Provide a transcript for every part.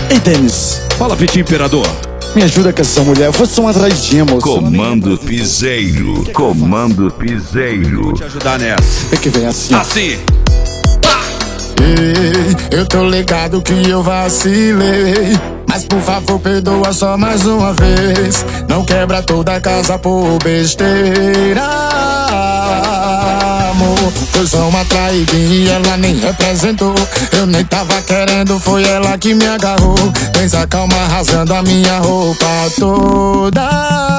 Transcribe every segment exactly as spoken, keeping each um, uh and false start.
Ei, Denis. Fala, Petit Imperador. Me ajuda com essa mulher. Foi só uma atraidinha, moço. Comando Piseiro. Comando Piseiro. Vou te ajudar nessa. É que vem assim. Assim. Ei, eu tô ligado que eu vacilei, mas por favor perdoa só mais uma vez. Não quebra toda a casa por besteira, amor. Foi só uma traidinha e ela nem representou. Eu nem tava querendo, foi ela que me agarrou. Pensa calma, rasgando a minha roupa toda.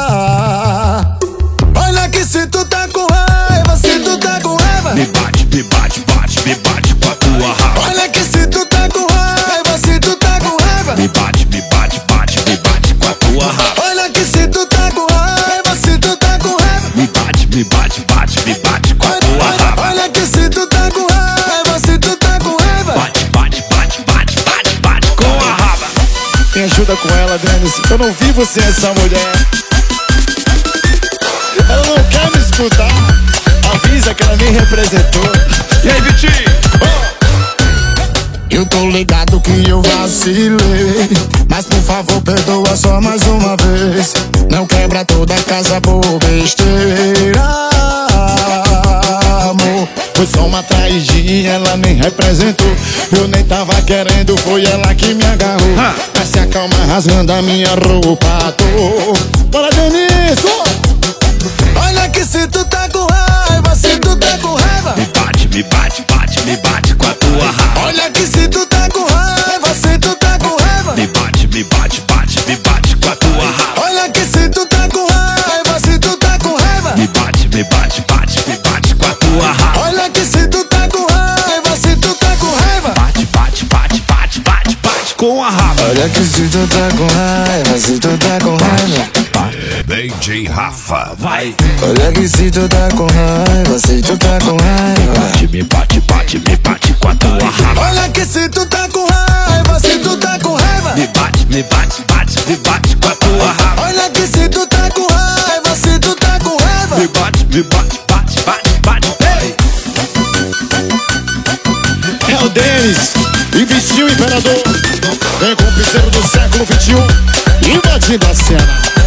Olha que se tu tá com raiva, se tu tá com raiva, Me bate, me bate, bate, me bate com a tua raba. olha que se tu tá com raiva, se tu tá com raiva, Me bate, me bate, bate, me bate com a tua raba. olha que se tu tá com raiva, se tu tá com raiva, Me bate, me bate, bate, me bate com a tua olha, raba. olha que se tu tá com raiva, se tu tá com raiva. Bate, bate, bate, bate, bate, bate com a raba. Me ajuda com ela, Denis. Eu não vivo sem essa mulher. Ela não quer me escutar. Avisa que ela nem representou. E aí, Vitinho? Eu tô ligado que eu vacilei, mas por favor perdoa só mais uma vez. Não quebra toda a casa por besteira, amor. Foi só uma traidinha, ela nem representou. Eu nem tava querendo, foi ela que me agarrou. Ah. Mas se acalma, rasgando a minha roupa. Tô. Bora, Denis! Olha que se tu tá com raiva, se tu tá com raiva, Me bate, me bate, bate, me bate com a tua raba. olha que se tu tá com raiva, se tu tá com raiva, Me bate, me bate, bate, me bate com a tua raba. olha que se tu tá com raiva, se tu tá com raiva, Me bate, me bate, bate, me bate com a tua raba. olha que se tu tá com raiva, se tu tá com raiva, Bate, bate, bate, bate, bate, bate com a raba. olha que se tu tá com raiva, se tu tá com raiva, D J Rafa. Vai. olha que se tu tá com raiva, se tu tá com raiva, Bate, me bate, bate, me bate com a tua raba. olha que se tu tá com raiva, se tu tá com raiva, Me bate, me bate, bate, me bate com a tua raba. olha que se tu tá com raiva, se tu tá com raiva, Me bate, me bate, bate, bate, bate. Ei! É o Denis. E vestiu o imperador. Vem com o piseiro do século vinte e um. Invadindo a cena.